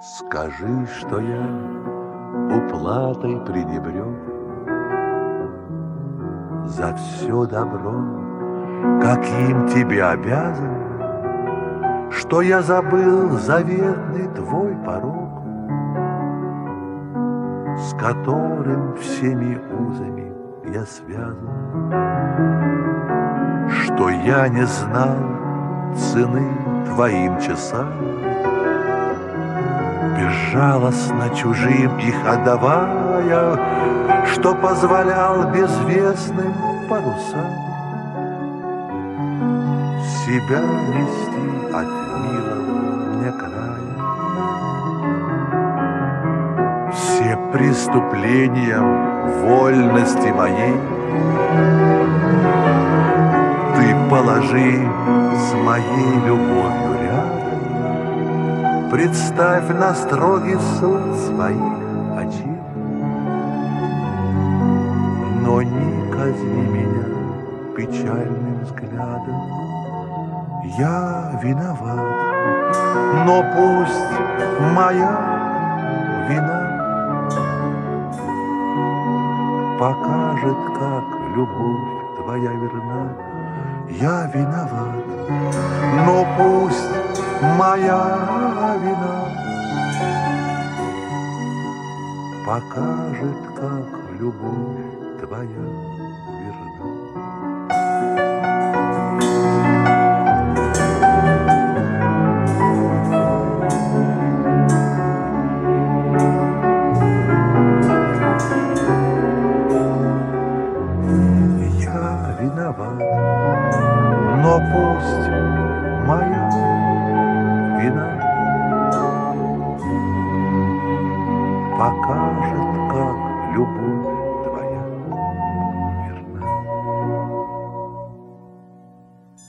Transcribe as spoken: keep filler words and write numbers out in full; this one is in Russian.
Скажи, что я уплатой пренебрег за все добро, каким тебе обязан, что я забыл заветный твой порог, с которым всеми узами я связан, что я не знал цены твоим часам, безжалостно чужим их отдавая, что позволял безвестным парусам себя нести от милого мне края. Все преступления вольности моей ты положи с моей любовью рядом, представь на строгий суд своих очей, но не казни меня печальным взглядом. Я виноват, но пусть моя вина покажет, как любовь твоя верна. Я виноват, но пусть моя вина покажет, как любовь твоя верна. Виноват, но пусть моя вина покажет,